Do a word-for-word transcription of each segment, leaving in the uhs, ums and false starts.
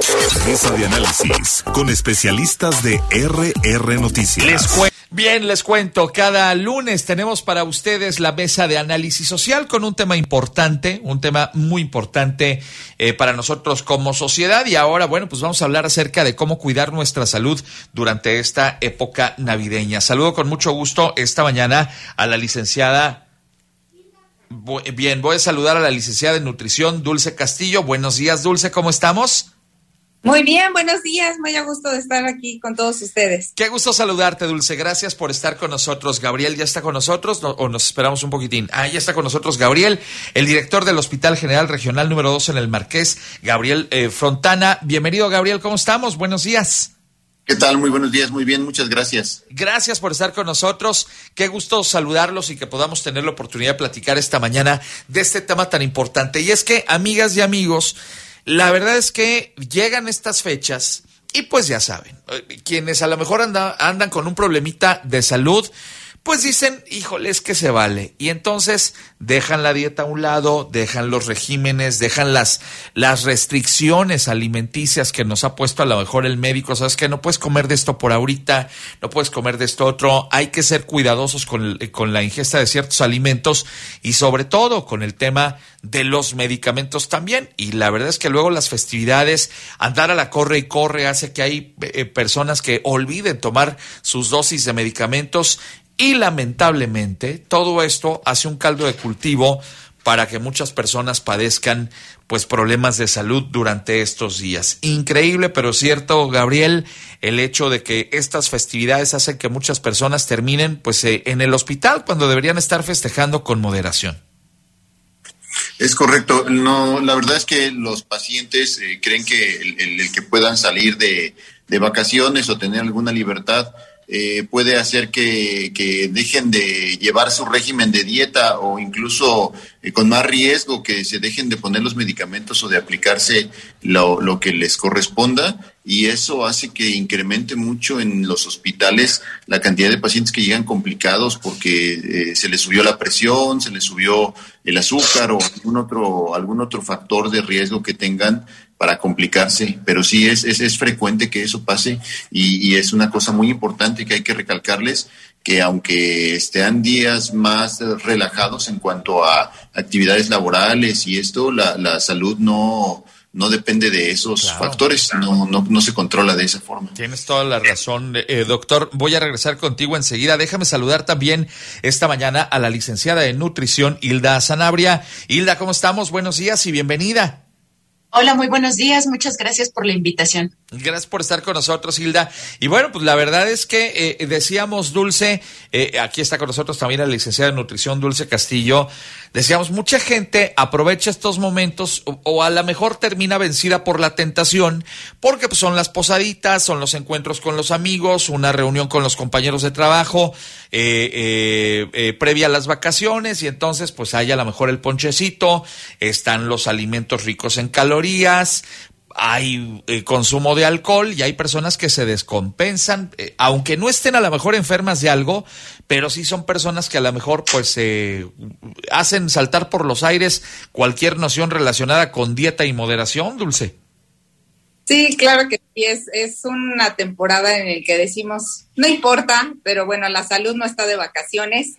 Mesa de análisis con especialistas de R R Noticias. Les cu- Bien, les cuento, cada lunes tenemos para ustedes la mesa de análisis social con un tema importante, un tema muy importante eh, para nosotros como sociedad. Y ahora, bueno, pues vamos a hablar acerca de cómo cuidar nuestra salud durante esta época navideña. Saludo con mucho gusto esta mañana a la licenciada. Bien, voy a saludar a la licenciada en nutrición, Dulce Castillo. Buenos días, Dulce, ¿cómo estamos? Muy bien, buenos días, muy a gusto de estar aquí con todos ustedes. Qué gusto saludarte, Dulce, gracias por estar con nosotros. Gabriel ya está con nosotros, no, o nos esperamos un poquitín. Ah, ya está con nosotros Gabriel, el director del Hospital General Regional número dos en el Marqués, Gabriel eh, Frontana. Bienvenido, Gabriel, ¿cómo estamos? Buenos días. ¿Qué tal? Muy buenos días, muy bien, muchas gracias. Gracias por estar con nosotros, qué gusto saludarlos y que podamos tener la oportunidad de platicar esta mañana de este tema tan importante. Y es que, amigas y amigos, la verdad es que llegan estas fechas y pues ya saben, quienes a lo mejor anda, andan con un problemita de salud, pues dicen, híjole, es que se vale. Y entonces dejan la dieta a un lado, dejan los regímenes, dejan las, las restricciones alimenticias que nos ha puesto a lo mejor el médico. Sabes que no puedes comer de esto por ahorita, no puedes comer de esto otro. Hay que ser cuidadosos con, con la ingesta de ciertos alimentos y sobre todo con el tema de los medicamentos también. Y la verdad es que luego las festividades, andar a la corre y corre hace que hay eh, personas que olviden tomar sus dosis de medicamentos. Y lamentablemente todo esto hace un caldo de cultivo para que muchas personas padezcan pues problemas de salud durante estos días. Increíble, pero cierto, Gabriel, el hecho de que estas festividades hacen que muchas personas terminen pues eh, en el hospital cuando deberían estar festejando con moderación. Es correcto. No, la verdad es que los pacientes eh, creen que el, el, el que puedan salir de, de vacaciones o tener alguna libertad Eh, puede hacer que, que dejen de llevar su régimen de dieta o incluso eh, con más riesgo que se dejen de poner los medicamentos o de aplicarse lo, lo que les corresponda, y eso hace que incremente mucho en los hospitales la cantidad de pacientes que llegan complicados porque eh, se les subió la presión, se les subió el azúcar o algún otro, algún otro factor de riesgo que tengan para complicarse, pero sí es, es, es frecuente que eso pase y, y es una cosa muy importante que hay que recalcarles, que aunque estén días más relajados en cuanto a actividades laborales y esto, la, la salud no, no depende de esos claro, factores, claro. No, no, no se controla de esa forma. Tienes toda la razón, eh, doctor. Voy a regresar contigo enseguida. Déjame saludar también esta mañana a la licenciada en nutrición, Hilda Sanabria. Hilda, ¿cómo estamos? Buenos días y bienvenida. Hola, muy buenos días. Muchas gracias por la invitación. Gracias por estar con nosotros, Hilda. Y bueno, pues la verdad es que eh, decíamos, Dulce, eh, aquí está con nosotros también la licenciada en nutrición, Dulce Castillo. Decíamos, mucha gente aprovecha estos momentos o, o a lo mejor termina vencida por la tentación porque pues, son las posaditas, son los encuentros con los amigos, una reunión con los compañeros de trabajo eh, eh, eh, previa a las vacaciones y entonces pues hay a lo mejor el ponchecito, están los alimentos ricos en calorías, hay eh, consumo de alcohol y hay personas que se descompensan, eh, aunque no estén a lo mejor enfermas de algo, pero sí son personas que a lo mejor pues eh, hacen saltar por los aires cualquier noción relacionada con dieta y moderación, Dulce. Sí, claro que sí, es, es una temporada en la que decimos, no importa, pero bueno, la salud no está de vacaciones,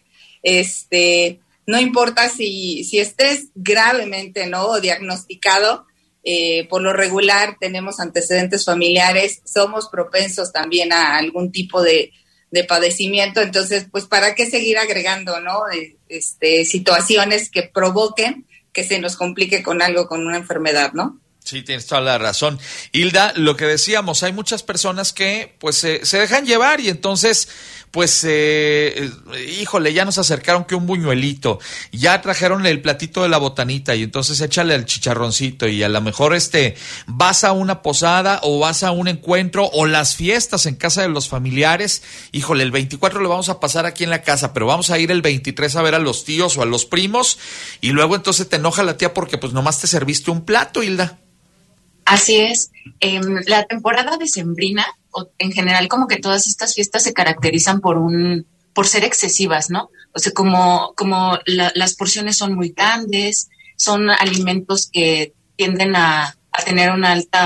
este, no importa si, si estés gravemente, ¿no?, diagnosticado. Eh, por lo regular tenemos antecedentes familiares, somos propensos también a algún tipo de, de padecimiento, entonces, pues, ¿para qué seguir agregando, no? Este, situaciones que provoquen que se nos complique con algo, con una enfermedad, ¿no? Sí, tienes toda la razón. Hilda, lo que decíamos, hay muchas personas que pues eh, se dejan llevar y entonces, pues, eh, híjole, ya nos acercaron que un buñuelito, ya trajeron el platito de la botanita y entonces échale el chicharroncito y a lo mejor este vas a una posada o vas a un encuentro o las fiestas en casa de los familiares, híjole, el veinticuatro lo vamos a pasar aquí en la casa, pero vamos a ir el veintitrés a ver a los tíos o a los primos y luego entonces te enoja la tía porque pues nomás te serviste un plato, Hilda. Así es, eh, la temporada decembrina, o en general como que todas estas fiestas se caracterizan por un, por ser excesivas, ¿no? O sea, como, como la, las porciones son muy grandes, son alimentos que tienden a, a tener una alta,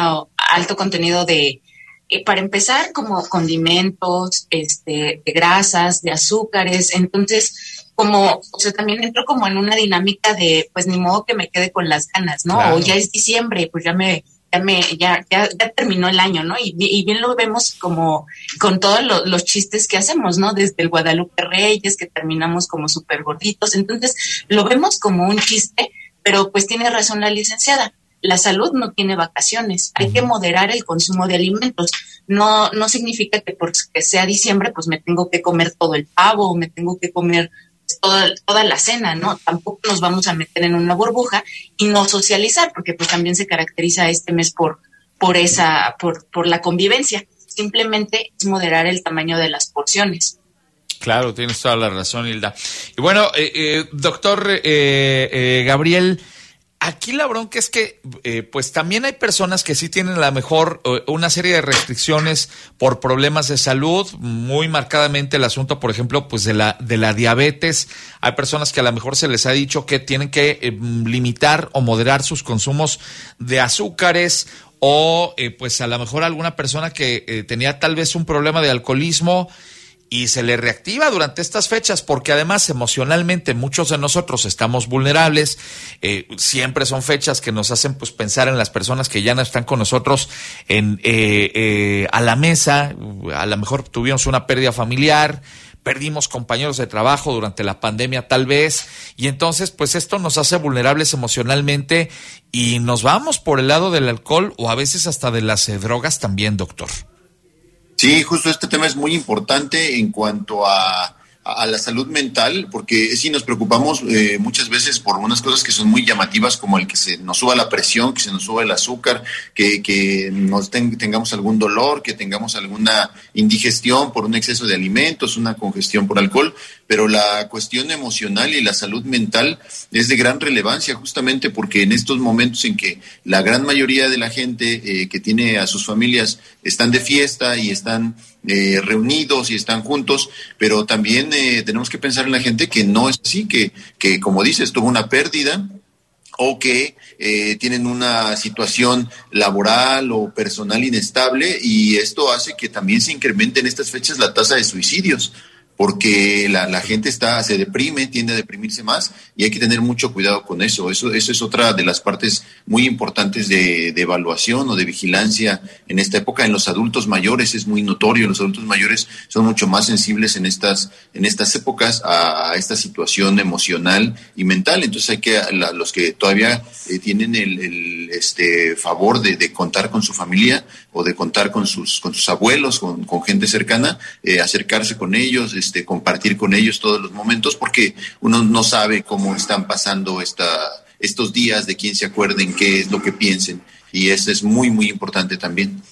alto contenido de, eh, para empezar, como condimentos, este, de grasas, de azúcares. Entonces, como, o sea, también entro como en una dinámica de, pues ni modo que me quede con las ganas, ¿no? Claro. O ya es diciembre, pues ya me, ya me, ya, ya, ya terminó el año, ¿no? Y, y bien lo vemos como con todos lo, los chistes que hacemos, ¿no? Desde el Guadalupe Reyes, que terminamos como súper gorditos. Entonces, lo vemos como un chiste, pero pues tiene razón la licenciada. La salud no tiene vacaciones. Hay que moderar el consumo de alimentos. No, no significa que porque sea diciembre, pues me tengo que comer todo el pavo, o me tengo que comer Toda, toda la cena, ¿no? Tampoco nos vamos a meter en una burbuja y no socializar, porque pues también se caracteriza este mes por, por esa, por, por la convivencia. Simplemente es moderar el tamaño de las porciones. Claro, tienes toda la razón, Hilda. Y bueno, eh, eh, doctor eh, eh, Gabriel, aquí la bronca es que eh, pues también hay personas que sí tienen a lo mejor eh, una serie de restricciones por problemas de salud, muy marcadamente el asunto, por ejemplo, pues de la de la diabetes. Hay personas que a lo mejor se les ha dicho que tienen que eh, limitar o moderar sus consumos de azúcares, o eh, pues a lo mejor alguna persona que eh, tenía tal vez un problema de alcoholismo y se le reactiva durante estas fechas, porque además emocionalmente muchos de nosotros estamos vulnerables. Eh, siempre son fechas que nos hacen pues pensar en las personas que ya no están con nosotros en eh, eh, a la mesa. A lo mejor tuvimos una pérdida familiar, perdimos compañeros de trabajo durante la pandemia tal vez, y entonces pues esto nos hace vulnerables emocionalmente y nos vamos por el lado del alcohol o a veces hasta de las eh, drogas también, doctor. Sí, justo este tema es muy importante en cuanto a, a la salud mental, porque sí nos preocupamos eh, muchas veces por unas cosas que son muy llamativas, como el que se nos suba la presión, que se nos suba el azúcar, que, que nos ten, tengamos algún dolor, que tengamos alguna indigestión por un exceso de alimentos, una congestión por alcohol, pero la cuestión emocional y la salud mental es de gran relevancia, justamente porque en estos momentos en que la gran mayoría de la gente eh, que tiene a sus familias están de fiesta y están eh, reunidos y están juntos, pero también eh, tenemos que pensar en la gente que no es así, que, que como dices, tuvo una pérdida o que eh, tienen una situación laboral o personal inestable, y esto hace que también se incremente en estas fechas la tasa de suicidios, porque la, la gente está se deprime, tiende a deprimirse más, y hay que tener mucho cuidado con eso. Eso, eso es otra de las partes muy importantes de, de evaluación o de vigilancia en esta época. En los adultos mayores es muy notorio, los adultos mayores son mucho más sensibles en estas, en estas épocas a, a esta situación emocional y mental. Entonces hay que, la, los que todavía eh, tienen el, el este favor de, de contar con su familia o de contar con sus, con sus abuelos, con, con gente cercana, eh, acercarse con ellos, este, compartir con ellos todos los momentos, porque uno no sabe cómo están pasando esta, estos días, de quién se acuerden, qué es lo que piensen, y eso es muy, muy importante también.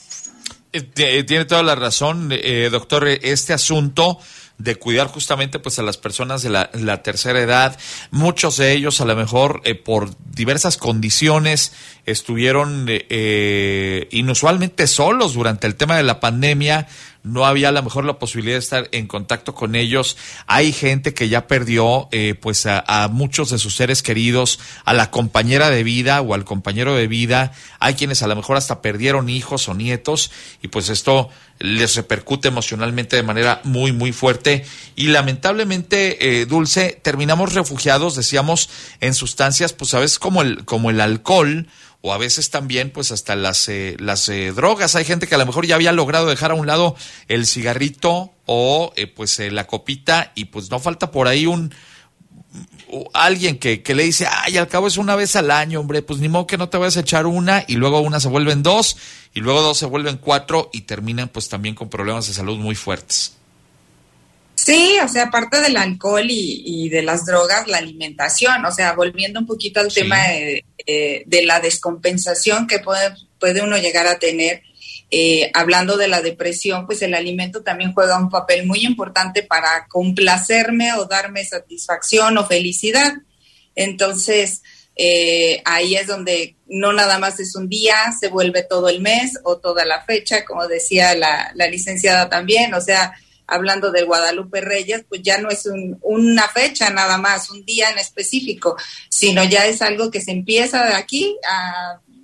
Tiene toda la razón, eh, doctor, este asunto de cuidar justamente pues a las personas de la, la tercera edad, muchos de ellos a lo mejor eh, por diversas condiciones estuvieron eh, inusualmente solos durante el tema de la pandemia. No había a lo mejor la posibilidad de estar en contacto con ellos. Hay gente que ya perdió eh, pues a, a muchos de sus seres queridos, a la compañera de vida o al compañero de vida. Hay quienes a lo mejor hasta perdieron hijos o nietos, y pues esto les repercute emocionalmente de manera muy, muy fuerte. Y lamentablemente, eh, Dulce, terminamos refugiados, decíamos, en sustancias, pues a veces como el, como el alcohol, o a veces también pues hasta las eh, las eh, drogas. Hay gente que a lo mejor ya había logrado dejar a un lado el cigarrito o eh, pues eh, la copita, y pues no falta por ahí un alguien que, que le dice, ay, al cabo es una vez al año, hombre, pues ni modo que no te vayas a echar una, y luego una se vuelven dos, y luego dos se vuelven cuatro, y terminan pues también con problemas de salud muy fuertes. Sí, o sea, aparte del alcohol y, y de las drogas, la alimentación, o sea, volviendo un poquito al sí. tema de, de, de la descompensación que puede, puede uno llegar a tener, eh, hablando de la depresión, pues el alimento también juega un papel muy importante para complacerme o darme satisfacción o felicidad. Entonces, eh, ahí es donde no nada más es un día, se vuelve todo el mes o toda la fecha, como decía la, la licenciada también, o sea, hablando del Guadalupe Reyes, pues ya no es un, una fecha nada más, un día en específico, sino ya es algo que se empieza de aquí a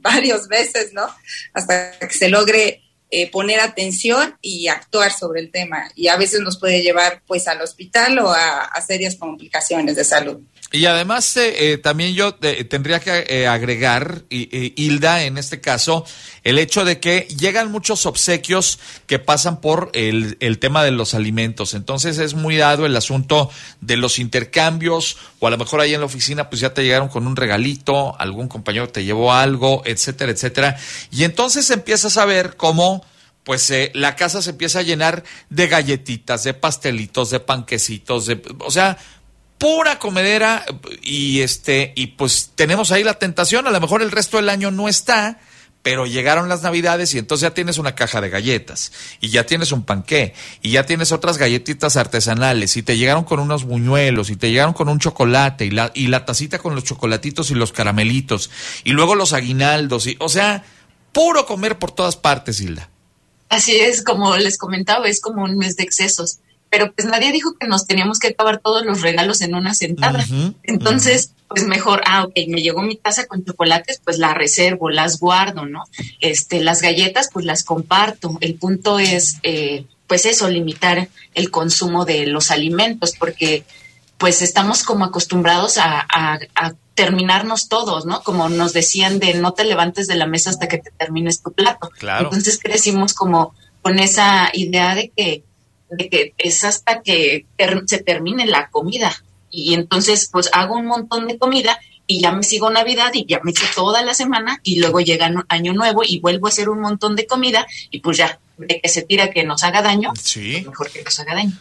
varios veces, ¿no? Hasta que se logre eh, poner atención y actuar sobre el tema. Y a veces nos puede llevar pues al hospital o a, a serias complicaciones de salud. Y además eh, eh, también yo eh, tendría que eh, agregar, eh, Hilda, en este caso, el hecho de que llegan muchos obsequios que pasan por el, el tema de los alimentos. Entonces es muy dado el asunto de los intercambios, o a lo mejor ahí en la oficina pues ya te llegaron con un regalito, algún compañero te llevó algo, etcétera, etcétera. Y entonces empiezas a ver cómo pues eh, la casa se empieza a llenar de galletitas, de pastelitos, de panquecitos, de, o sea, pura comedera, y este y pues tenemos ahí la tentación. A lo mejor el resto del año no está, pero llegaron las Navidades y entonces ya tienes una caja de galletas y ya tienes un panqué y ya tienes otras galletitas artesanales y te llegaron con unos buñuelos y te llegaron con un chocolate y la y la tacita con los chocolatitos y los caramelitos y luego los aguinaldos, y o sea, puro comer por todas partes, Hilda. Así es, como les comentaba, es como un mes de excesos. Pero pues nadie dijo que nos teníamos que acabar todos los regalos en una sentada. Uh-huh, Entonces, uh-huh. pues mejor, ah, ok, me llegó mi taza con chocolates, pues la reservo, las guardo, ¿no? Este, las galletas, pues las comparto. El punto es, eh, pues eso, limitar el consumo de los alimentos, porque pues estamos como acostumbrados a, a, a terminarnos todos, ¿no? Como nos decían de no te levantes de la mesa hasta que te termines tu plato. Claro. Entonces crecimos como con esa idea de que de que es hasta que ter- se termine la comida, y entonces pues hago un montón de comida y ya me sigo Navidad y ya me echo toda la semana y luego llega Año Nuevo y vuelvo a hacer un montón de comida y pues ya, de que se tira que nos haga daño, sí. pues mejor que nos haga daño.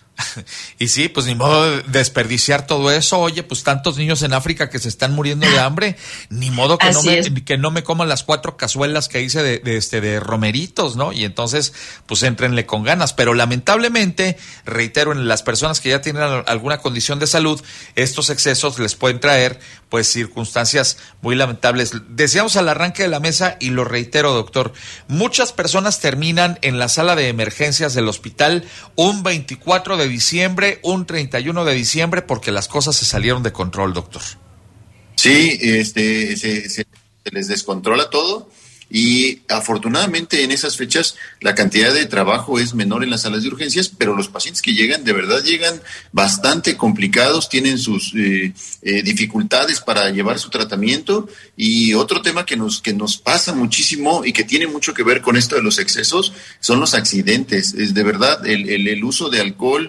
Y sí, pues ni modo de desperdiciar todo eso. Oye, pues tantos niños en África que se están muriendo de hambre, ni modo que no me, que no me coman las cuatro cazuelas que hice de, de este de romeritos, ¿no? Y entonces, pues éntrenle con ganas. Pero lamentablemente, reitero, en las personas que ya tienen alguna condición de salud, estos excesos les pueden traer pues circunstancias muy lamentables. Decíamos al arranque de la mesa, y lo reitero, doctor, muchas personas terminan en la sala de emergencias del hospital un veinticuatro de diciembre, un treinta y uno de diciembre, porque las cosas se salieron de control, doctor. Sí, este, se, se, se les descontrola todo, y afortunadamente en esas fechas la cantidad de trabajo es menor en las salas de urgencias, pero los pacientes que llegan, de verdad llegan bastante complicados, tienen sus eh, eh, dificultades para llevar su tratamiento. Y otro tema que nos, que nos pasa muchísimo y que tiene mucho que ver con esto de los excesos son los accidentes. Es de verdad el, el, el uso de alcohol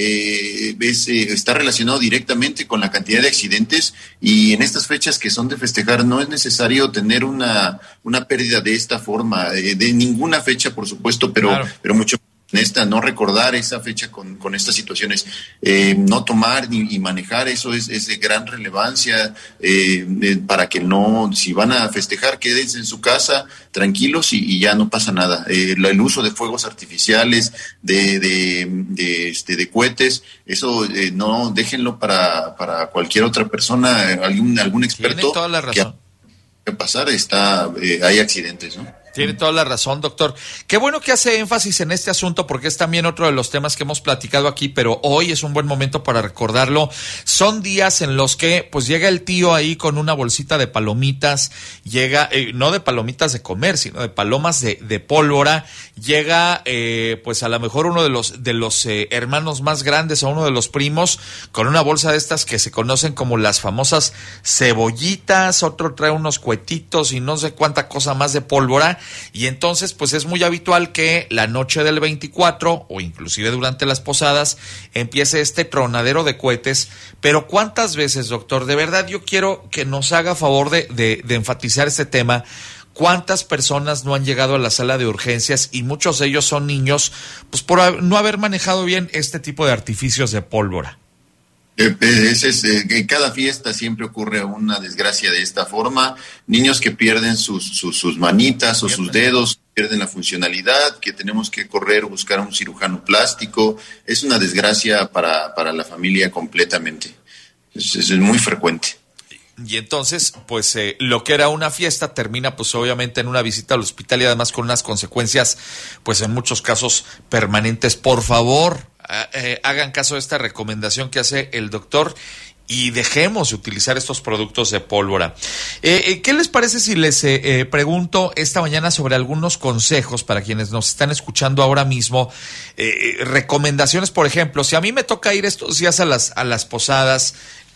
Eh, es, eh, está relacionado directamente con la cantidad de accidentes, y en estas fechas que son de festejar no es necesario tener una, una pérdida de esta forma, eh, de ninguna fecha, por supuesto, pero, claro. pero mucho en esta, no recordar esa fecha con, con estas situaciones, eh, no tomar y, y manejar, eso es, es de gran relevancia, eh, eh, para que no, si van a festejar, quédense en su casa tranquilos y, y ya no pasa nada. Eh, el uso de fuegos artificiales, de, de, de, este, de cohetes, eso eh, no, déjenlo para, para cualquier otra persona, algún, algún experto. Tiene toda la razón. Que, que pasar, está, eh, hay accidentes, ¿no? Tiene toda la razón, doctor. Qué bueno que hace énfasis en este asunto, porque es también otro de los temas que hemos platicado aquí, pero hoy es un buen momento para recordarlo. Son días en los que pues llega el tío ahí con una bolsita de palomitas, llega, eh, no de palomitas de comer, sino de palomas de, de pólvora, llega eh, pues a lo mejor uno de los, de los eh, hermanos más grandes o uno de los primos con una bolsa de estas que se conocen como las famosas cebollitas, otro trae unos cuetitos y no sé cuánta cosa más de pólvora. Y entonces pues es muy habitual que la noche del veinticuatro o inclusive durante las posadas empiece este tronadero de cohetes. Pero ¿cuántas veces, doctor? De verdad yo quiero que nos haga favor de, de, de enfatizar este tema. ¿Cuántas personas no han llegado a la sala de urgencias, y muchos de ellos son niños, pues por no haber manejado bien este tipo de artificios de pólvora? Eh, es, es, eh, en cada fiesta siempre ocurre una desgracia de esta forma, niños que pierden sus, sus, sus manitas o sus dedos, pierden la funcionalidad, que tenemos que correr o buscar a un cirujano plástico. Es una desgracia para, para la familia completamente, es, es muy frecuente. Y entonces, pues eh, lo que era una fiesta termina pues obviamente en una visita al hospital, y además con unas consecuencias pues en muchos casos permanentes. Por favor, eh, hagan caso de esta recomendación que hace el doctor y dejemos de utilizar estos productos de pólvora. Eh, eh, ¿Qué les parece si les eh, eh, pregunto esta mañana sobre algunos consejos para quienes nos están escuchando ahora mismo? Eh, recomendaciones, por ejemplo, si a mí me toca ir estos días a las, a las posadas,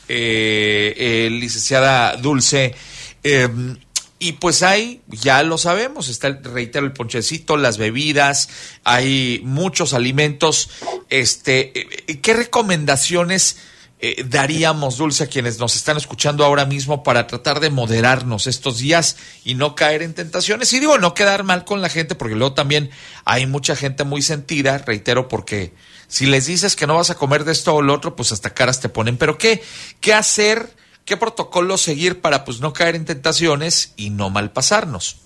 eh, eh, licenciada Dulce, eh, y pues hay, ya lo sabemos, está, el, reitero, el ponchecito, las bebidas, hay muchos alimentos. Este, ¿qué recomendaciones eh, daríamos, Dulce, a quienes nos están escuchando ahora mismo para tratar de moderarnos estos días y no caer en tentaciones? Y digo, no quedar mal con la gente, porque luego también hay mucha gente muy sentida, reitero, porque si les dices que no vas a comer de esto o lo otro, pues hasta caras te ponen. Pero ¿qué, qué hacer? ¿Qué protocolo seguir para pues no caer en tentaciones y no malpasarnos?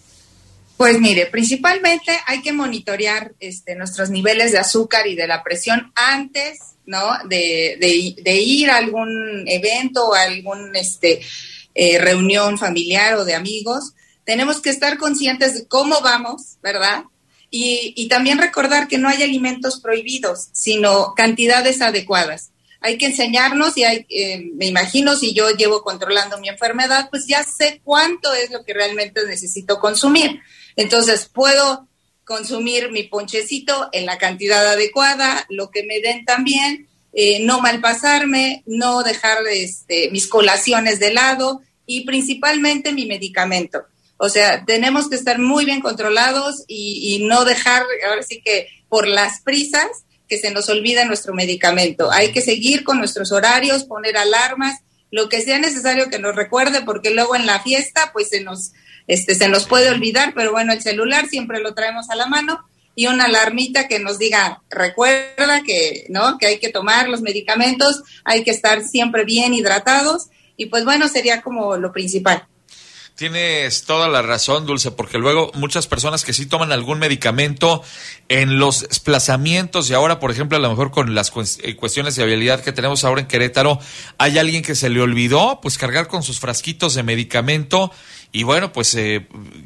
Pues mire, principalmente hay que monitorear este, nuestros niveles de azúcar y de la presión antes, ¿no? De, de, de ir a algún evento o a algún este, eh, reunión familiar o de amigos. Tenemos que estar conscientes de cómo vamos, ¿verdad? Y, y también recordar que no hay alimentos prohibidos, sino cantidades adecuadas. Hay que enseñarnos y hay, eh, me imagino, si yo llevo controlando mi enfermedad, pues ya sé cuánto es lo que realmente necesito consumir. Entonces, puedo consumir mi ponchecito en la cantidad adecuada, lo que me den también, eh, no malpasarme, no dejar este, mis colaciones de lado y principalmente mi medicamento. O sea, tenemos que estar muy bien controlados y, y no dejar, ahora sí que por las prisas, que se nos olvida nuestro medicamento. Hay que seguir con nuestros horarios, poner alarmas, lo que sea necesario que nos recuerde, porque luego en la fiesta pues se nos, este, se nos puede olvidar, pero bueno, el celular siempre lo traemos a la mano y una alarmita que nos diga, recuerda que, ¿no? que hay que tomar los medicamentos, hay que estar siempre bien hidratados y pues bueno, sería como lo principal. Tienes toda la razón, Dulce, porque luego muchas personas que sí toman algún medicamento en los desplazamientos y ahora, por ejemplo, a lo mejor con las cuestiones de vialidad que tenemos ahora en Querétaro, hay alguien que se le olvidó pues cargar con sus frasquitos de medicamento y bueno, pues eh,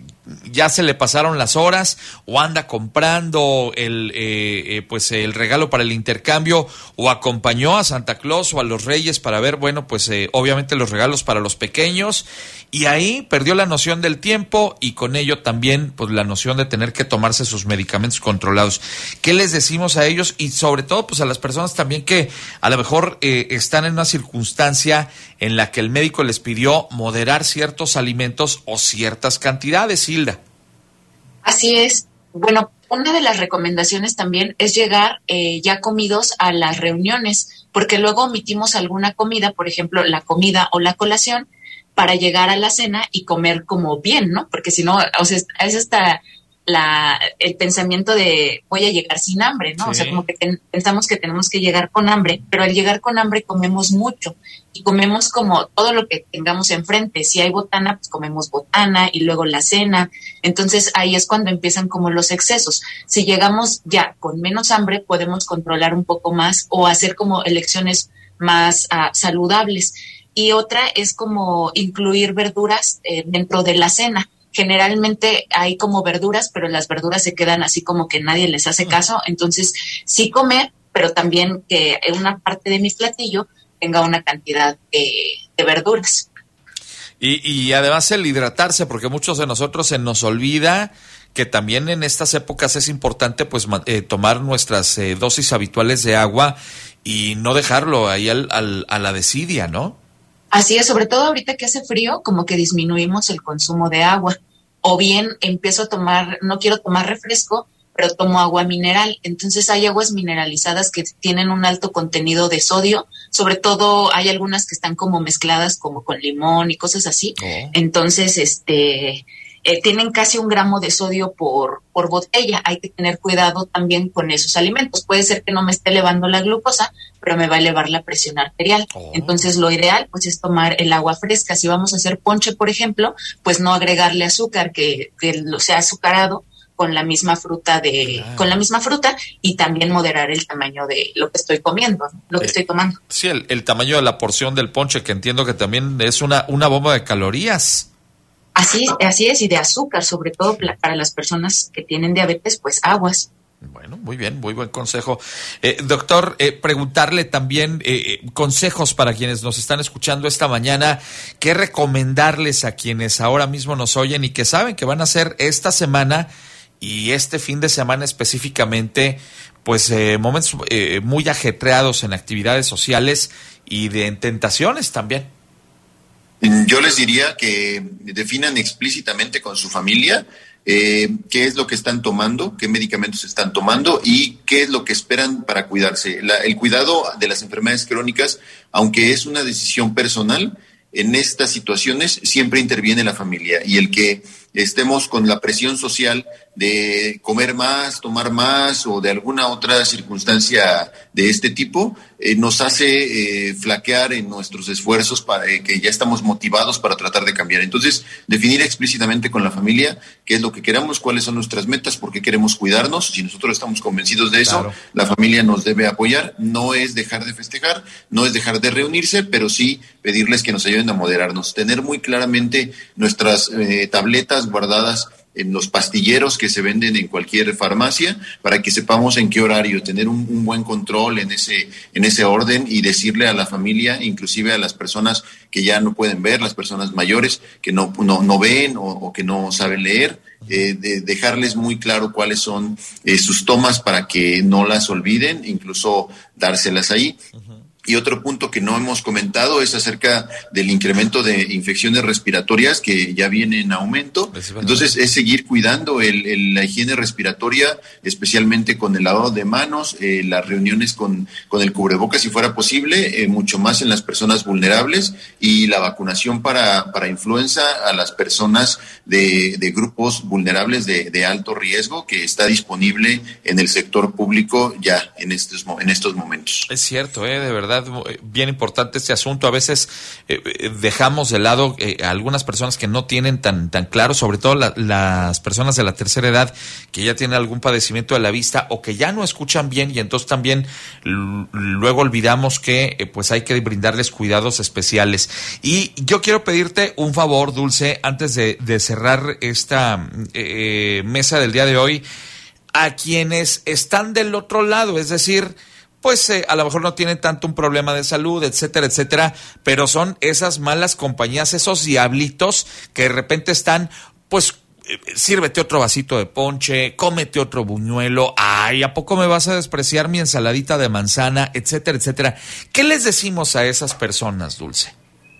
ya se le pasaron las horas o anda comprando el eh, eh, pues el regalo para el intercambio o acompañó a Santa Claus o a los Reyes para ver, bueno, pues eh, obviamente los regalos para los pequeños y ahí perdió la noción del tiempo y con ello también pues la noción de tener que tomarse sus medicamentos controlados. ¿Qué les decimos a ellos? Y sobre todo pues a las personas también que a lo mejor eh, están en una circunstancia en la que el médico les pidió moderar ciertos alimentos o ciertas cantidades, Hilda. Así es. Bueno, una de las recomendaciones también es llegar eh, ya comidos a las reuniones, porque luego omitimos alguna comida, por ejemplo, la comida o la colación, para llegar a la cena y comer como bien, ¿no? Porque si no, o sea, es hasta la, el pensamiento de voy a llegar sin hambre, ¿no? Sí. O sea, como que ten, pensamos que tenemos que llegar con hambre, pero al llegar con hambre comemos mucho y comemos como todo lo que tengamos enfrente. Si hay botana, pues comemos botana y luego la cena. Entonces ahí es cuando empiezan como los excesos. Si llegamos ya con menos hambre, podemos controlar un poco más o hacer como elecciones más uh, saludables. Y otra es como incluir verduras eh, dentro de la cena. Generalmente hay como verduras, pero las verduras se quedan así como que nadie les hace caso. Entonces, sí comer, pero también que una parte de mi platillo tenga una cantidad de, de verduras. Y, y además el hidratarse, porque muchos de nosotros se nos olvida que también en estas épocas es importante pues eh, tomar nuestras eh, dosis habituales de agua y no dejarlo ahí al, al, a la desidia, ¿no? Así es, sobre todo ahorita que hace frío, como que disminuimos el consumo de agua. O bien empiezo a tomar, no quiero tomar refresco, pero tomo agua mineral. Entonces hay aguas mineralizadas que tienen un alto contenido de sodio. Sobre todo hay algunas que están como mezcladas como con limón y cosas así. Oh. Entonces, este... Eh, tienen casi un gramo de sodio por, por botella. Hay que tener cuidado también con esos alimentos. Puede ser que no me esté elevando la glucosa, pero me va a elevar la presión arterial. Oh. Entonces, lo ideal pues es tomar el agua fresca. Si vamos a hacer ponche, por ejemplo, pues no agregarle azúcar, que, que lo sea azucarado con la misma fruta de, claro. con la misma fruta y también moderar el tamaño de lo que estoy comiendo, ¿no? lo que eh, estoy tomando. Sí, el, el tamaño de la porción del ponche, que entiendo que también es una, una bomba de calorías. Así, así es, y de azúcar, sobre todo para las personas que tienen diabetes, pues aguas. Bueno, muy bien, muy buen consejo. Eh, doctor, eh, preguntarle también eh, consejos para quienes nos están escuchando esta mañana, ¿qué recomendarles a quienes ahora mismo nos oyen y que saben que van a hacer esta semana y este fin de semana específicamente, pues eh, momentos eh, muy ajetreados en actividades sociales y de tentaciones también? Yo les diría que definan explícitamente con su familia eh, qué es lo que están tomando, qué medicamentos están tomando y qué es lo que esperan para cuidarse. La, el cuidado de las enfermedades crónicas, aunque es una decisión personal, en estas situaciones siempre interviene la familia, y el que estemos con la presión social de comer más, tomar más o de alguna otra circunstancia de este tipo, eh, nos hace eh, flaquear en nuestros esfuerzos para eh, que ya estamos motivados para tratar de cambiar. Entonces, definir explícitamente con la familia qué es lo que queremos, cuáles son nuestras metas, por qué queremos cuidarnos. Si nosotros estamos convencidos de eso, claro, la familia nos debe apoyar. No es dejar de festejar, no es dejar de reunirse, pero sí pedirles que nos ayuden a moderarnos, tener muy claramente nuestras eh, tabletas guardadas en los pastilleros que se venden en cualquier farmacia, para que sepamos en qué horario, tener un, un buen control en ese, en ese orden, y decirle a la familia, inclusive a las personas que ya no pueden ver, las personas mayores que no, no, no ven o, o que no saben leer, eh, de dejarles muy claro cuáles son eh, sus tomas para que no las olviden, incluso dárselas ahí. Uh-huh. Y otro punto que no hemos comentado es acerca del incremento de infecciones respiratorias que ya viene en aumento. Entonces es seguir cuidando el, el, la higiene respiratoria, especialmente con el lavado de manos, eh, las reuniones con, con el cubrebocas si fuera posible, eh, mucho más en las personas vulnerables, y la vacunación para, para influenza a las personas de, de grupos vulnerables de, de alto riesgo, que está disponible en el sector público ya en estos, en estos momentos. Es cierto, eh, de verdad. Bien importante este asunto. A veces eh, dejamos de lado eh, a algunas personas que no tienen tan, tan claro, sobre todo la, las personas de la tercera edad que ya tienen algún padecimiento de la vista o que ya no escuchan bien, y entonces también l- luego olvidamos que eh, pues hay que brindarles cuidados especiales. Y yo quiero pedirte un favor, Dulce, antes de, de cerrar esta eh, mesa del día de hoy, a quienes están del otro lado, es decir, pues eh, a lo mejor no tienen tanto un problema de salud, etcétera, etcétera, pero son esas malas compañías, esos diablitos que de repente están, pues, eh, sírvete otro vasito de ponche, cómete otro buñuelo, ay, ¿a poco me vas a despreciar mi ensaladita de manzana, etcétera, etcétera? ¿Qué les decimos a esas personas, Dulce?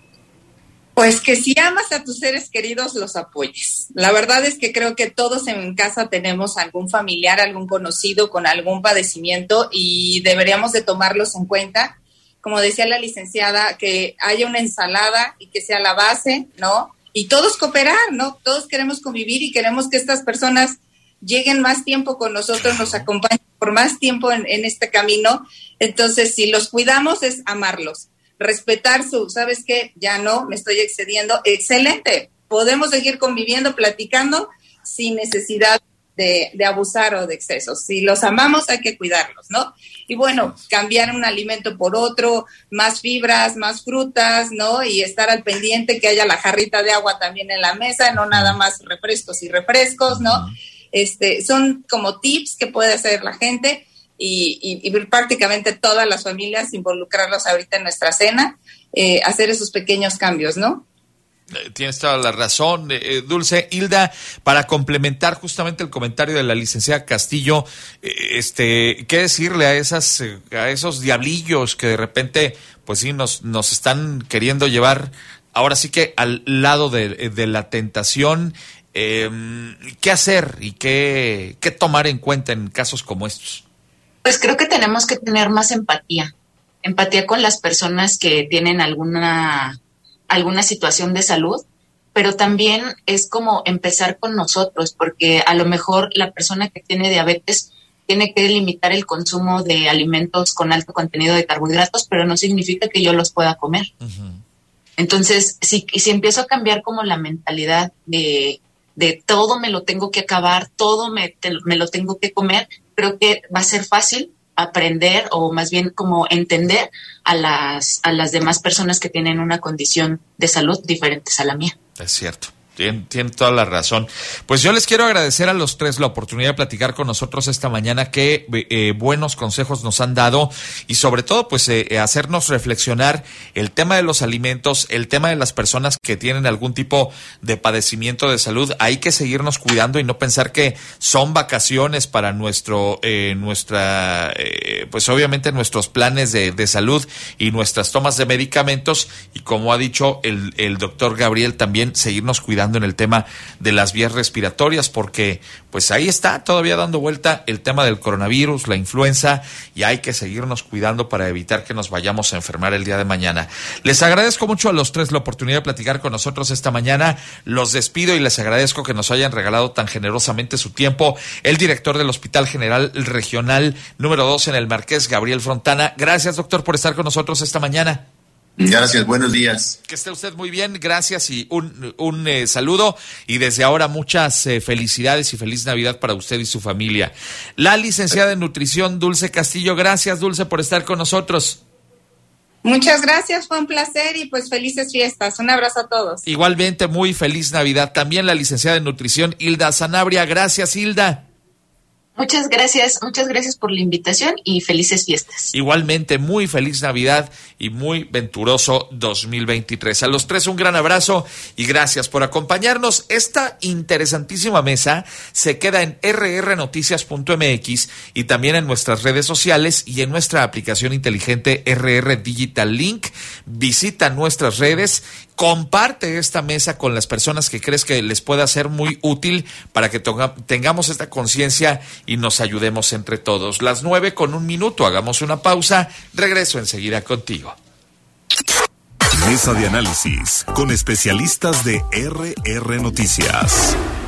Pues que si amas a tus seres queridos, los apoyes. La verdad es que creo que todos en casa tenemos algún familiar, algún conocido con algún padecimiento, y deberíamos de tomarlos en cuenta. Como decía la licenciada, que haya una ensalada y que sea la base, ¿no? Y todos cooperar, ¿no? Todos queremos convivir y queremos que estas personas lleguen más tiempo con nosotros, nos acompañen por más tiempo en, en este camino. Entonces, si los cuidamos, es amarlos. Respetar su, ¿sabes qué? Ya no, me estoy excediendo. Excelente. Podemos seguir conviviendo, platicando, sin necesidad de, de abusar o de excesos. Si los amamos, hay que cuidarlos, ¿no? Y bueno, cambiar un alimento por otro, más fibras, más frutas, ¿no? Y estar al pendiente que haya la jarrita de agua también en la mesa, no nada más refrescos y refrescos, ¿no? Este, son como tips que puede hacer la gente. Y, y, y prácticamente todas las familias involucrarlos ahorita en nuestra cena, eh, hacer esos pequeños cambios, ¿no? Tienes toda la razón, eh, Dulce. Hilda, para complementar justamente el comentario de la licenciada Castillo, eh, este, ¿qué decirle a esas, eh, a esos diablillos que de repente, pues sí, nos, nos están queriendo llevar ahora sí que al lado de, de la tentación? Eh, ¿Qué hacer y qué, qué tomar en cuenta en casos como estos? Pues creo que tenemos que tener más empatía, empatía con las personas que tienen alguna, alguna situación de salud, pero también es como empezar con nosotros, porque a lo mejor la persona que tiene diabetes tiene que limitar el consumo de alimentos con alto contenido de carbohidratos, pero no significa que yo los pueda comer. Uh-huh. Entonces, si, si empiezo a cambiar como la mentalidad de, de todo me lo tengo que acabar, todo me, te, me lo tengo que comer, creo que va a ser fácil aprender, o más bien como entender a las, a las demás personas que tienen una condición de salud diferentes a la mía. Es cierto. Tiene, tiene toda la razón. Pues yo les quiero agradecer a los tres la oportunidad de platicar con nosotros esta mañana, qué eh, buenos consejos nos han dado y sobre todo pues eh, hacernos reflexionar el tema de los alimentos, el tema de las personas que tienen algún tipo de padecimiento de salud. Hay que seguirnos cuidando y no pensar que son vacaciones para nuestro, eh, nuestra, eh, pues obviamente nuestros planes de, de salud y nuestras tomas de medicamentos, y como ha dicho el, el doctor Gabriel, también seguirnos cuidando en el tema de las vías respiratorias, porque pues ahí está todavía dando vuelta el tema del coronavirus, la influenza, y hay que seguirnos cuidando para evitar que nos vayamos a enfermar el día de mañana. Les agradezco mucho a los tres la oportunidad de platicar con nosotros esta mañana. Los despido y les agradezco que nos hayan regalado tan generosamente su tiempo. El director del Hospital General Regional número dos en el Marqués, Gabriel Frontana. Gracias, doctor, por estar con nosotros esta mañana. Gracias, buenos días. Que esté usted muy bien, gracias y un, un eh, saludo, y desde ahora muchas eh, felicidades y feliz Navidad para usted y su familia. La licenciada en nutrición Dulce Castillo, gracias Dulce por estar con nosotros. Muchas gracias, fue un placer y pues felices fiestas. Un abrazo a todos. Igualmente, muy feliz Navidad. También la licenciada en nutrición Hilda Sanabria, gracias Hilda. Muchas gracias, muchas gracias por la invitación y felices fiestas. Igualmente, muy feliz Navidad y muy venturoso dos mil veintitrés. A los tres un gran abrazo y gracias por acompañarnos. Esta interesantísima mesa se queda en erre erre noticias punto eme equis y también en nuestras redes sociales y en nuestra aplicación inteligente erre erre Digital Link. Visita nuestras redes, comparte esta mesa con las personas que crees que les pueda ser muy útil para que tonga, tengamos esta conciencia y nos ayudemos entre todos. Las nueve con un minuto, hagamos una pausa, regreso enseguida contigo. Mesa de análisis con especialistas de erre erre Noticias.